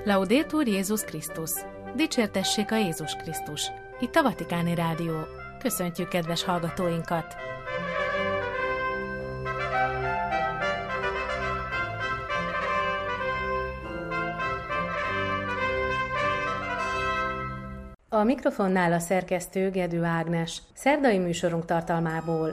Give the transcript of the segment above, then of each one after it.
Laudetur Jézus Krisztus! Dicsértessék a Jézus Krisztus! Itt a Vatikáni Rádió. Köszöntjük kedves hallgatóinkat! A mikrofonnál a szerkesztő Gedő Ágnes. Szerdai műsorunk tartalmából.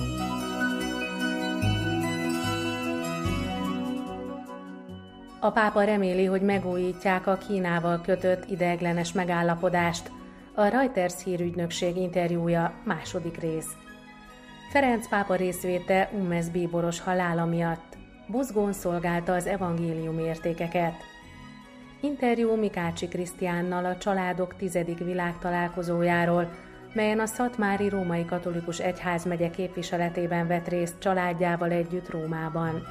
A pápa reméli, hogy megújítják a Kínával kötött ideiglenes megállapodást. A Reuters hírügynökség interjúja, második rész. Ferenc pápa részvéte Ummes bíboros halála miatt. Buzgón szolgálta az evangélium értékeket. Interjú Mikácsi Krisztiánnal a családok 10. világtalálkozójáról, melyen a Szatmári Római Katolikus Egyházmegye képviseletében vett részt családjával együtt Rómában.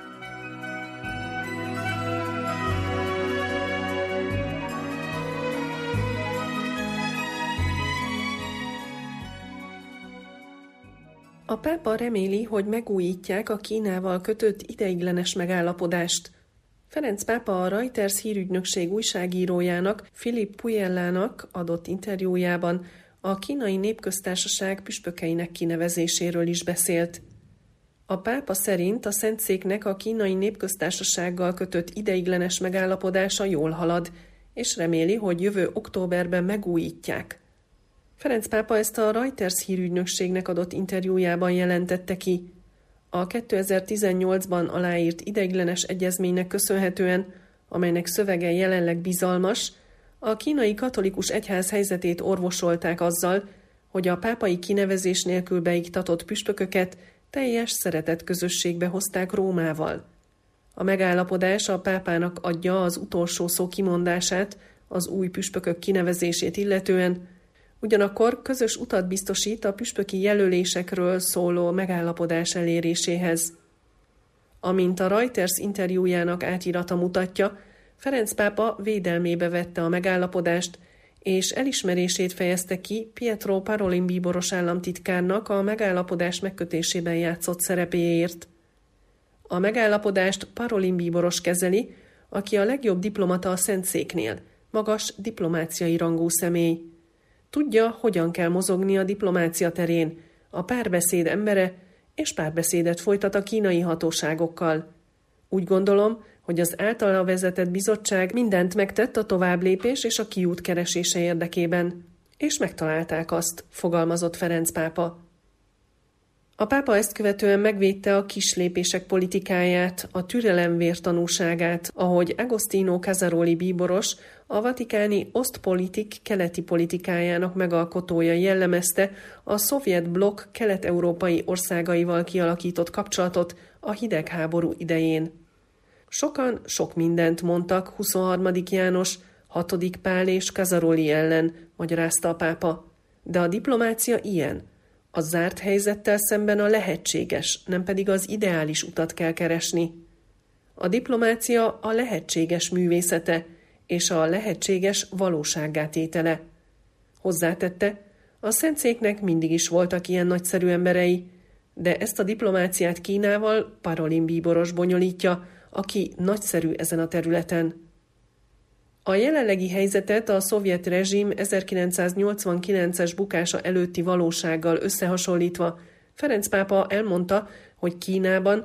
A pápa reméli, hogy megújítják a Kínával kötött ideiglenes megállapodást. Ferenc pápa a Reuters hírügynökség újságírójának, Philip Pujellának adott interjújában a Kínai Népköztársaság püspökeinek kinevezéséről is beszélt. A pápa szerint a Szentszéknek a Kínai Népköztársasággal kötött ideiglenes megállapodása jól halad, és reméli, hogy jövő októberben megújítják. Ferenc pápa ezt a Reuters hírügynökségnek adott interjújában jelentette ki. A 2018-ban aláírt ideiglenes egyezménynek köszönhetően, amelynek szövege jelenleg bizalmas, a kínai katolikus egyház helyzetét orvosolták azzal, hogy a pápai kinevezés nélkül beiktatott püspököket teljes szeretetközösségbe hozták Rómával. A megállapodás a pápának adja az utolsó szó kimondását az új püspökök kinevezését illetően, ugyanakkor közös utat biztosít a püspöki jelölésekről szóló megállapodás eléréséhez. Amint a Reuters interjújának átirata mutatja, Ferenc pápa védelmébe vette a megállapodást, és elismerését fejezte ki Pietro Parolin bíboros államtitkárnak a megállapodás megkötésében játszott szerepéért. A megállapodást Parolin bíboros kezeli, aki a legjobb diplomata a Szentszéknél, magas diplomáciai rangú személy. Tudja, hogyan kell mozogni a diplomácia terén, a párbeszéd embere, és párbeszédet folytat a kínai hatóságokkal. Úgy gondolom, hogy az általa vezetett bizottság mindent megtett a továbblépés és a kiút keresése érdekében, és megtalálták azt, fogalmazott Ferenc pápa. A pápa ezt követően megvédte a kislépések politikáját, a türelem vértanúságát, ahogy Agostino Casaroli bíboros, a vatikáni Ostpolitik keleti politikájának megalkotója jellemezte a szovjet blokk kelet-európai országaival kialakított kapcsolatot a hidegháború idején. Sokan sok mindent mondtak 23. János, 6. Pál és Casaroli ellen, magyarázta a pápa. De a diplomácia ilyen. A zárt helyzettel szemben a lehetséges, nem pedig az ideális utat kell keresni. A diplomácia a lehetséges művészete, és a lehetséges valósággá tétele. Hozzátette, a Szentszéknek mindig is voltak ilyen nagyszerű emberei, de ezt a diplomáciát Kínával Parolin bíboros bonyolítja, aki nagyszerű ezen a területen. A jelenlegi helyzetet a szovjet rezsim 1989-es bukása előtti valósággal összehasonlítva Ferenc pápa elmondta, hogy Kínában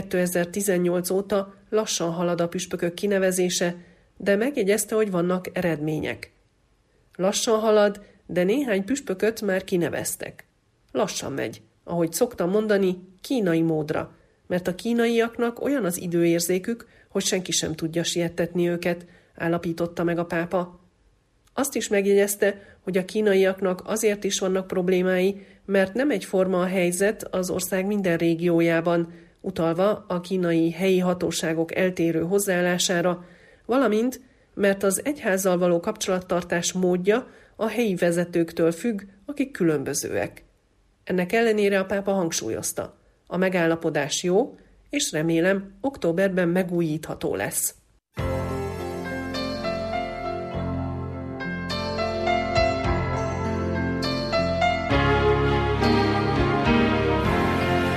2018 óta lassan halad a püspökök kinevezése, de megjegyezte, hogy vannak eredmények. Lassan halad, de néhány püspököt már kineveztek. Lassan megy, ahogy szoktam mondani, kínai módra, mert a kínaiaknak olyan az időérzékük, hogy senki sem tudja siettetni őket, állapította meg a pápa. Azt is megjegyezte, hogy a kínaiaknak azért is vannak problémái, mert nem egyforma a helyzet az ország minden régiójában, utalva a kínai helyi hatóságok eltérő hozzáállására, valamint, mert az egyházzal való kapcsolattartás módja a helyi vezetőktől függ, akik különbözőek. Ennek ellenére a pápa hangsúlyozta, a megállapodás jó, és remélem októberben megújítható lesz.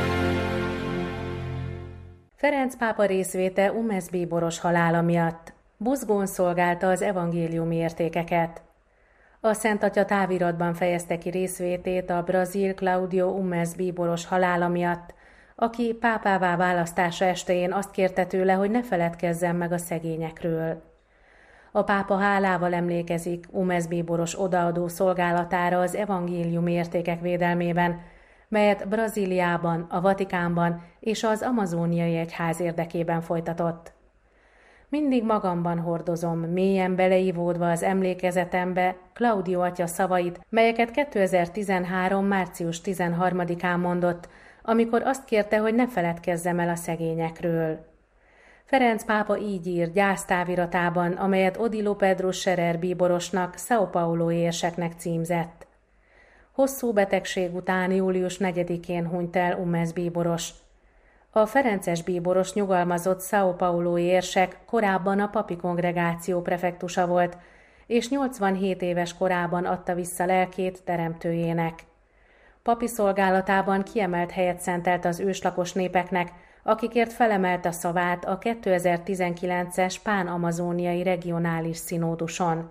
Ferenc pápa részvéte Ummes bíboros halála miatt. Buzgón szolgálta az evangéliumi értékeket. A Szent Atya táviratban fejezte ki részvétét a brazil Claudio Ummes bíboros halála miatt, aki pápává választása estején azt kérte tőle, hogy ne feledkezzen meg a szegényekről. A pápa hálával emlékezik Ummes bíboros odaadó szolgálatára az evangéliumi értékek védelmében, melyet Brazíliában, a Vatikánban és az amazóniai egyház érdekében folytatott. Mindig magamban hordozom, mélyen beleívódva az emlékezetembe Claudio atya szavait, melyeket 2013. március 13-án mondott, amikor azt kérte, hogy ne feledkezzem el a szegényekről. Ferenc pápa így ír gyásztáviratában, amelyet Odilo Pedro Scherer bíborosnak, São Paulo érseknek címzett. Hosszú betegség után július 4-én hunyt el Ummes bíboros. A ferences bíboros nyugalmazott São Paulo érsek korábban a papi kongregáció prefektusa volt, és 87 éves korában adta vissza lelkét teremtőjének. Papi szolgálatában kiemelt helyet szentelt az őslakos népeknek, akikért felemelt a szavát a 2019-es pán-amazóniai regionális színóduson.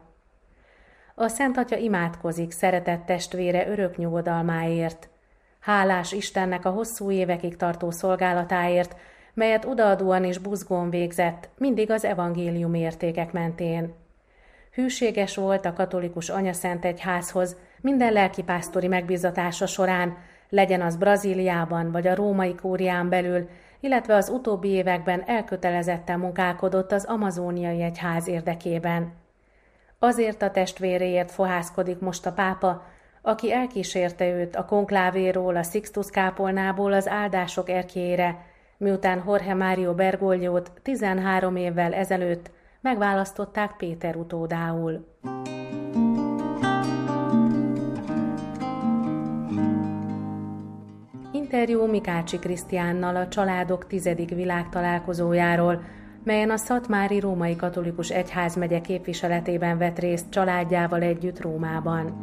A Szent Atya imádkozik szeretett testvére örök nyugodalmáért. Hálás Istennek a hosszú évekig tartó szolgálatáért, melyet odaadóan és buzgón végzett, mindig az evangélium értékek mentén. Hűséges volt a katolikus anyaszent egyházhoz minden lelkipásztori megbízatása során, legyen az Brazíliában vagy a római kúrián belül, illetve az utóbbi években elkötelezetten munkálkodott az amazóniai egyház érdekében. Azért a testvéréért fohászkodik most a pápa, aki elkísérte őt a konklávéról, a Sixtus kápolnából az áldások erkélyére, miután Jorge Mário Bergogliót 13 évvel ezelőtt megválasztották Péter utódául. Interjú Mikácsi Krisztiánnal a Családok 10. világtalálkozójáról, melyen a Szatmári Római Katolikus Egyházmegye képviseletében vett részt családjával együtt Rómában.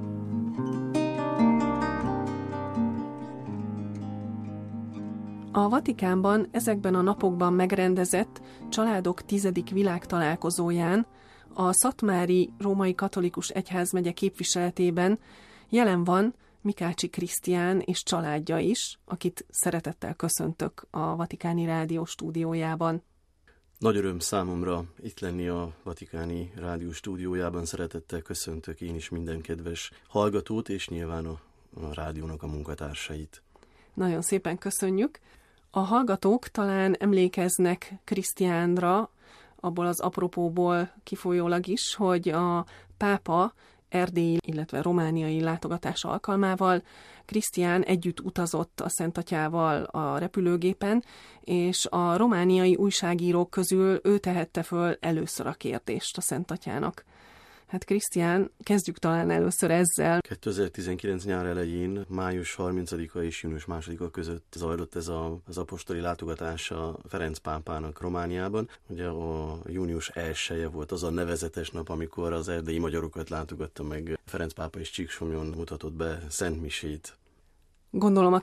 A Vatikánban ezekben a napokban megrendezett Családok 10. világtalálkozóján a Szatmári Római Katolikus Egyházmegye képviseletében jelen van Mikácsi Krisztián és családja is, akit szeretettel köszöntök a Vatikáni Rádió stúdiójában. Nagy öröm számomra itt lenni a Vatikáni Rádió stúdiójában, szeretettel köszöntök én is minden kedves hallgatót, és nyilván a rádiónak a munkatársait. Nagyon szépen köszönjük. A hallgatók talán emlékeznek Krisztiánra, abból az apropóból kifolyólag is, hogy a pápa erdélyi, illetve romániai látogatás alkalmával Krisztián együtt utazott a Szent Atyával a repülőgépen, és a romániai újságírók közül ő tehette föl először a kérdést a Szent Atyának. Hát Krisztián, kezdjük talán először ezzel. 2019 nyár elején, május 30-a és június 2-a között zajlott ez az apostoli látogatás a Ferenc pápának Romániában. Ugye a június 1-je volt az a nevezetes nap, amikor az erdélyi magyarokat látogatta meg Ferenc pápa, és Csíksomlyón mutatott be szentmisét. Gondolom a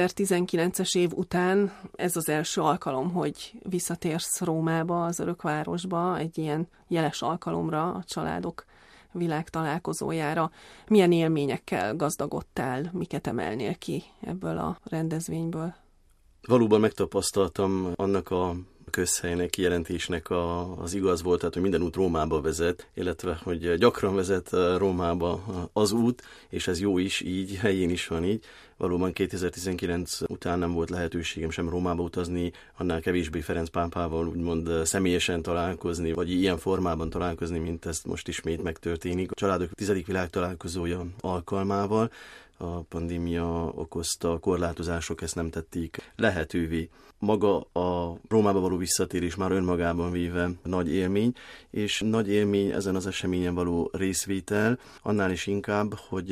2019-es év után ez az első alkalom, hogy visszatérsz Rómába, az Örökvárosba, egy ilyen jeles alkalomra, a Családok világtalálkozójára. Milyen élményekkel gazdagodtál, miket emelnél ki ebből a rendezvényből? Valóban megtapasztaltam annak a közhelynek, kijelentésnek az igaz volt, tehát, hogy minden út Rómába vezet, illetve, hogy gyakran vezet Rómába az út, és ez jó is így, helyén is van így. Valóban 2019 után nem volt lehetőségem sem Rómába utazni, annál kevésbé Ferenc pápával úgymond személyesen találkozni, vagy ilyen formában találkozni, mint ezt most ismét megtörténik. A Családok 10. világtalálkozója alkalmával a pandémia okozta korlátozások ezt nem tették lehetővé. Maga a Rómába való visszatérés már önmagában véve nagy élmény, és nagy élmény ezen az eseményen való részvétel, annál is inkább, hogy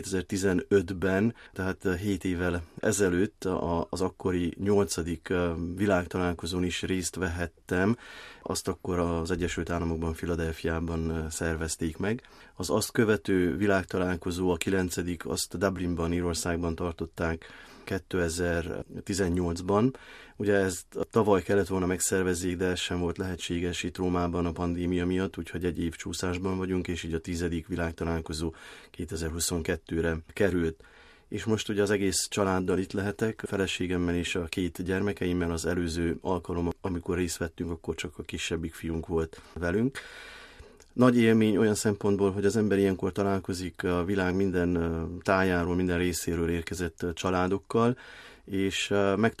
2015-ben, tehát 7 évvel ezelőtt az akkori 8. világtalálkozón is részt vehettem, azt akkor az Egyesült Államokban, Philadelphiában szervezték meg. Az azt követő világtalálkozó, a 9., azt Dublinban, Írországban tartották 2018-ban. Ugye ezt tavaly kellett volna megszervezni, de ez sem volt lehetséges itt Rómában a pandémia miatt, úgyhogy egy év csúszásban vagyunk, és így a 10. világtalálkozó 2022-re került. És most ugye az egész családdal itt lehetek, a feleségemmel és a 2 gyermekeimmel. Az előző alkalom, amikor részt vettünk, akkor csak a kisebbik fiunk volt velünk. Nagy élmény olyan szempontból, hogy az ember ilyenkor találkozik a világ minden tájáról, minden részéről érkezett családokkal, és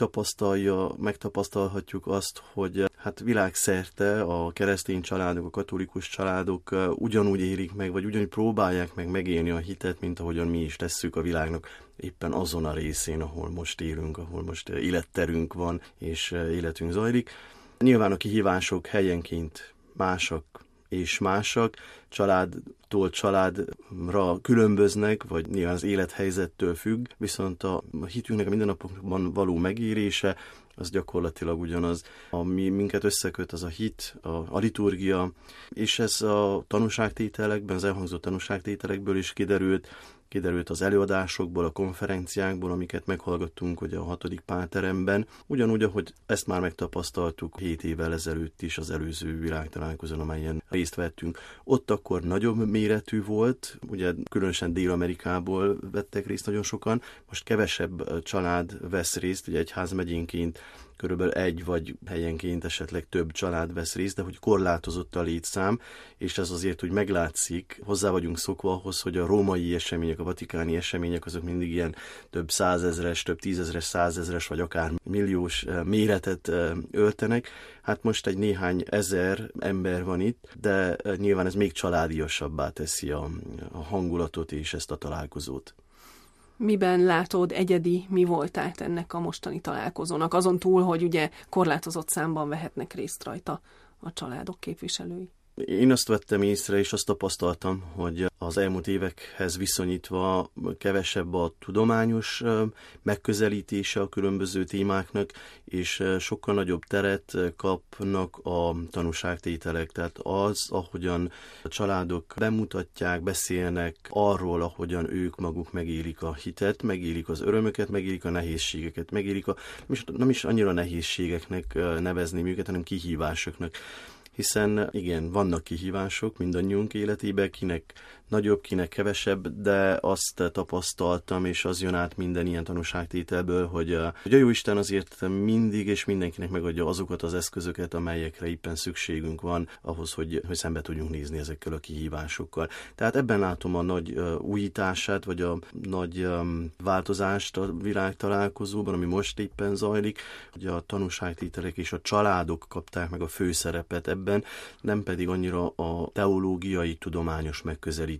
megtapasztalhatjuk azt, hogy hát világszerte a keresztény családok, a katolikus családok ugyanúgy élik meg, vagy ugyanúgy próbálják meg megélni a hitet, mint ahogyan mi is tesszük a világnak éppen azon a részén, ahol most élünk, ahol most életterünk van, és életünk zajlik. Nyilván a kihívások helyenként másak és másak, családtól családra különböznek, vagy nyilván az élethelyzettől függ, viszont a hitünknek a mindennapokban való megérése az gyakorlatilag ugyanaz. Ami minket összeköt, az a hit, a liturgia, és ez a tanúságtételekben, az elhangzott tanúságtételekből is kiderült az előadásokból, a konferenciákból, amiket meghallgattunk ugye a 6. Pálteremben, ugyanúgy, ahogy ezt már megtapasztaltuk 7 évvel ezelőtt is az előző világtalálkozón, amelyen részt vettünk. Ott akkor nagyobb méretű volt, ugye különösen Dél-Amerikából vettek részt nagyon sokan, most kevesebb család vesz részt, ugye egyházmegyénként körülbelül 1 vagy helyenként esetleg több család vesz részt, de hogy korlátozott a létszám, és ez azért úgy meglátszik, hozzá vagyunk szokva ahhoz, hogy a római események, a vatikáni események azok mindig ilyen több 100 000-es, több 10 000-es, 100 000-es, vagy akár milliós méretet öltenek. Hát most egy néhány ezer ember van itt, de nyilván ez még családiasabbá teszi a hangulatot és ezt a találkozót. Miben látod egyedi, mi volt át ennek a mostani találkozónak, azon túl, hogy ugye korlátozott számban vehetnek részt rajta a családok képviselői? Én azt vettem észre, és azt tapasztaltam, hogy az elmúlt évekhez viszonyítva kevesebb a tudományos megközelítése a különböző témáknak, és sokkal nagyobb teret kapnak a tanúságtételek. Tehát az, ahogyan a családok bemutatják, beszélnek arról, ahogyan ők maguk megélik a hitet, megélik az örömöket, megélik a nehézségeket, megélik nem is annyira nehézségeknek nevezném őket, hanem kihívásoknak. Hiszen igen, vannak kihívások mindannyiunk életében, kinek nagyobb, kinek kevesebb, de azt tapasztaltam, és az jön át minden ilyen tanúságtételből, hogy a Jóisten azért mindig és mindenkinek megadja azokat az eszközöket, amelyekre éppen szükségünk van ahhoz, hogy szembe tudjunk nézni ezekkel a kihívásokkal. Tehát ebben látom a nagy újítását, vagy a nagy változást a világtalálkozóban, ami most éppen zajlik, hogy a tanúságtételek és a családok kapták meg a főszerepet ebben, nem pedig annyira a teológiai, tudományos megközelítése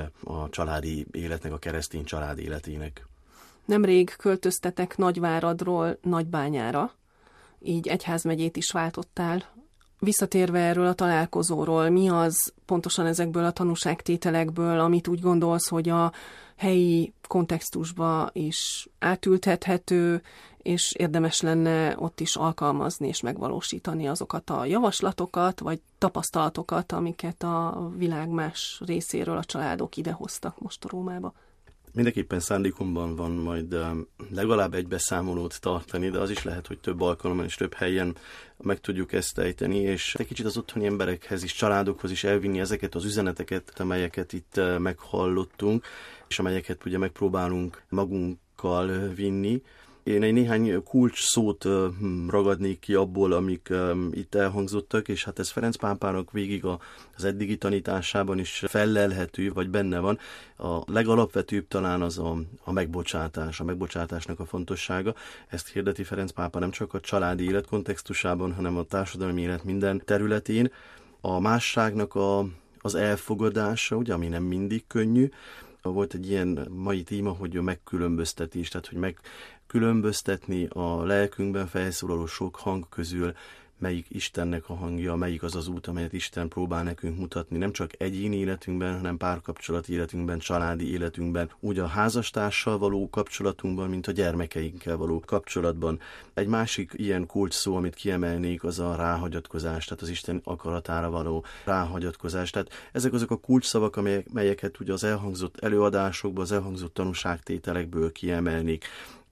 a családi életnek, a keresztény család életének. Nemrég költöztetek Nagyváradról Nagybányára, így egyházmegyét is váltottál. Visszatérve erről a találkozóról, mi az pontosan ezekből a tanúságtételekből, amit úgy gondolsz, hogy a helyi kontextusba is átültethető, és érdemes lenne ott is alkalmazni és megvalósítani azokat a javaslatokat, vagy tapasztalatokat, amiket a világ más részéről a családok idehoztak most a Rómába? Mindenképpen szándékomban van majd legalább egy beszámolót tartani, de az is lehet, hogy több alkalommal és több helyen meg tudjuk ezt ejteni, és egy kicsit az otthoni emberekhez is, családokhoz is elvinni ezeket az üzeneteket, amelyeket itt meghallottunk, és amelyeket ugye megpróbálunk magunkkal vinni. Én egy néhány kulcs szót ragadnék ki abból, amik itt elhangzottak, és hát ez Ferenc pápának végig az eddigi tanításában is fellelhető, vagy benne van. A legalapvetőbb talán az a megbocsátás, a megbocsátásnak a fontossága. Ezt hirdeti Ferenc pápa nem csak a családi élet kontextusában, hanem a társadalmi élet minden területén. A másságnak az elfogadása, ugye, ami nem mindig könnyű. Volt egy ilyen mai téma, hogy a megkülönböztetés, tehát hogy megkülönböztetni a lelkünkben felszólaló sok hang közül, melyik Istennek a hangja, melyik az az út, amelyet Isten próbál nekünk mutatni, nem csak egyéni életünkben, hanem párkapcsolati életünkben, családi életünkben, úgy a házastársal való kapcsolatunkban, mint a gyermekeinkkel való kapcsolatban. Egy másik ilyen kulcs szó, amit kiemelnék, az a ráhagyatkozás, tehát az Isten akaratára való ráhagyatkozás. Tehát ezek azok a kulcsszavak, melyeket ugye az elhangzott előadásokból, az elhangzott tanúságtételekből kiemelnék.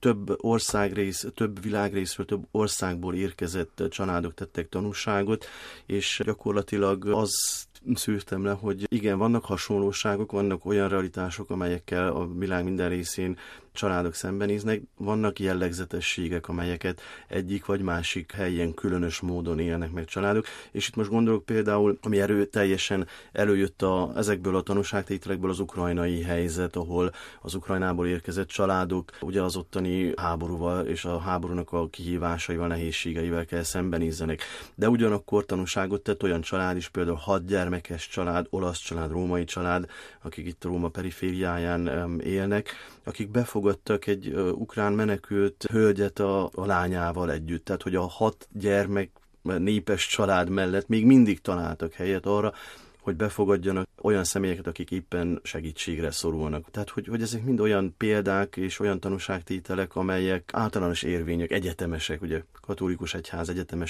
több világrészről, több országból érkezett családok tettek tanúságot, és gyakorlatilag az szűrtem le, hogy igen, vannak hasonlóságok, vannak olyan realitások, amelyekkel a világ minden részén családok szembenéznek, vannak jellegzetességek, amelyeket egyik vagy másik helyen különös módon élnek meg családok, és itt most gondolok például, ami teljesen előjött ezekből a tanúságtételekből az ukrajnai helyzet, ahol az Ukrajnából érkezett családok ugye az ottani háborúval és a háborúnak a kihívásaival, nehézségeivel kell szembenézzenek. De ugyanakkor tanúságot tett olyan család is, például 6 gyermekes család, olasz család, római család, akik itt Róma perifériáján élnek, akik befogadtak egy ukrán menekült hölgyet a lányával együtt. Tehát, hogy a 6 gyermek népes család mellett még mindig találtak helyet arra, hogy befogadjanak olyan személyeket, akik éppen segítségre szorulnak. Tehát, hogy ezek mind olyan példák és olyan tanúságtételek, amelyek általános érvények, egyetemesek, ugye katolikus egyház,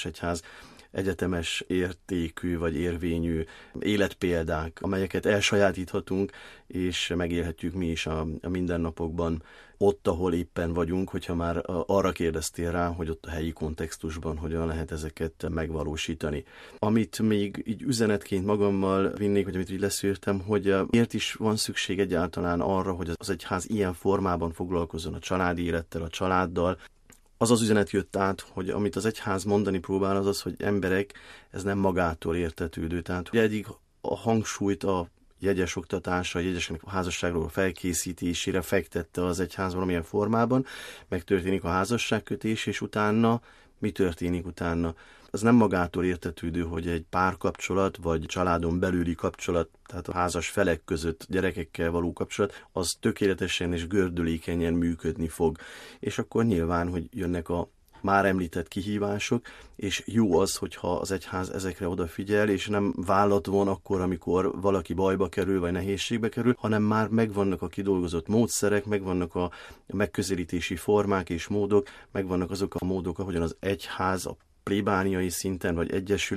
egyetemes értékű vagy érvényű életpéldák, amelyeket elsajátíthatunk, és megélhetjük mi is a mindennapokban, ott, ahol éppen vagyunk, hogyha már arra kérdeztél rá, hogy ott a helyi kontextusban hogyan lehet ezeket megvalósítani. Amit még így üzenetként magammal vinnék, vagy amit így leszűrtem, hogy miért is van szükség egyáltalán arra, hogy az egyház ilyen formában foglalkozzon a családi élettel, a családdal. Az üzenet jött át, hogy amit az egyház mondani próbál, az, hogy emberek, ez nem magától értetődő. Tehát hogy eddig a hangsúlyt a jegyes oktatásra, a jegyeseknek a házasságról felkészítésére fektette az egyház valamilyen formában, megtörténik a házasságkötés, és utána mi történik utána? Az nem magától értetődő, hogy egy párkapcsolat, vagy családon belüli kapcsolat, tehát a házas felek között gyerekekkel való kapcsolat, az tökéletesen és gördülékenyen működni fog. És akkor nyilván, hogy jönnek a már említett kihívások, és jó az, hogyha az egyház ezekre odafigyel, és nem vállat von akkor, amikor valaki bajba kerül, vagy nehézségbe kerül, hanem már megvannak a kidolgozott módszerek, megvannak a megközelítési formák és módok, megvannak azok a módok, ahogyan az egyház a plébániai szinten, vagy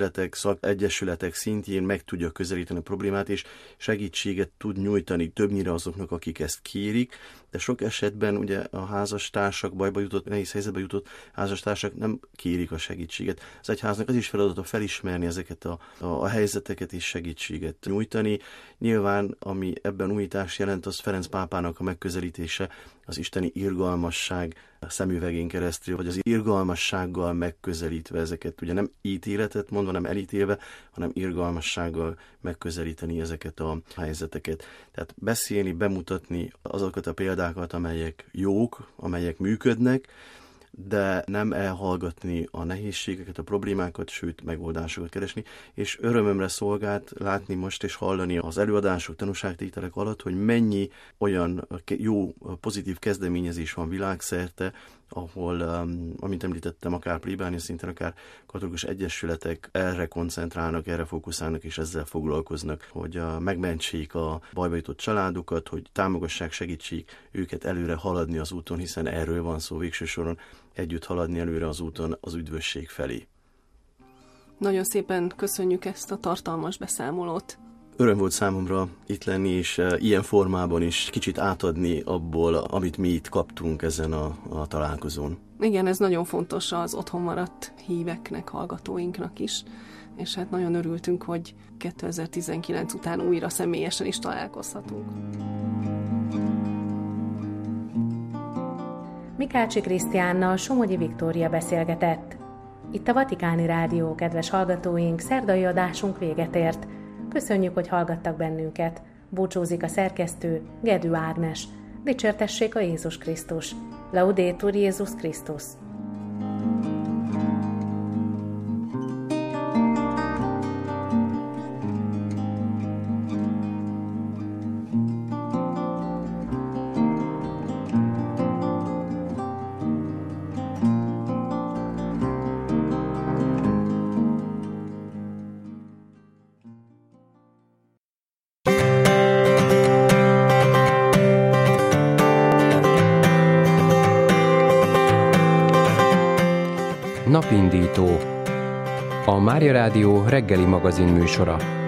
egyesületek szintjén meg tudja közelíteni a problémát, és segítséget tud nyújtani többnyire azoknak, akik ezt kérik, de sok esetben ugye a házastársak, bajba jutott, nehéz helyzetbe jutott házastársak nem kérik a segítséget. Az egyháznak az is feladata felismerni ezeket a helyzeteket és segítséget nyújtani. Nyilván, ami ebben újítás jelent, az Ferenc pápának a megközelítése, az isteni irgalmasság szemüvegén keresztül, vagy az irgalmassággal megközelítve ezeket, ugye nem ítéletet mondva, nem elítélve, hanem irgalmassággal megközelíteni ezeket a helyzeteket. Tehát beszélni, bemutatni azokat a példákat, amelyek jók, amelyek működnek, de nem elhallgatni a nehézségeket, a problémákat, sőt megoldásokat keresni, és örömömre szolgált látni most és hallani az előadások, tanúságtételek alatt, hogy mennyi olyan jó, pozitív kezdeményezés van világszerte, ahol, amint említettem, akár plébánia szinten, akár katolikus egyesületek erre koncentrálnak, erre fókuszálnak, és ezzel foglalkoznak, hogy megmentsék a bajba jutott családokat, hogy támogassák, segítsék őket előre haladni az úton, hiszen erről van szó végső soron, együtt haladni előre az úton az üdvösség felé. Nagyon szépen köszönjük ezt a tartalmas beszámolót. Öröm volt számomra itt lenni, és ilyen formában is kicsit átadni abból, amit mi itt kaptunk ezen a találkozón. Igen, ez nagyon fontos az otthon maradt híveknek, hallgatóinknak is, és hát nagyon örültünk, hogy 2019 után újra személyesen is találkozhatunk. Mikácsi Krisztiánnal Somogyi Viktória beszélgetett. Itt a Vatikáni Rádió, kedves hallgatóink, szerdai adásunk véget ért. Köszönjük, hogy hallgattak bennünket. Búcsúzik a szerkesztő, Gedő Ágnes. Dicsértessék a Jézus Krisztus. Laudetur Jézus Krisztus. Napindító. A Mária Rádió reggeli magazin műsora.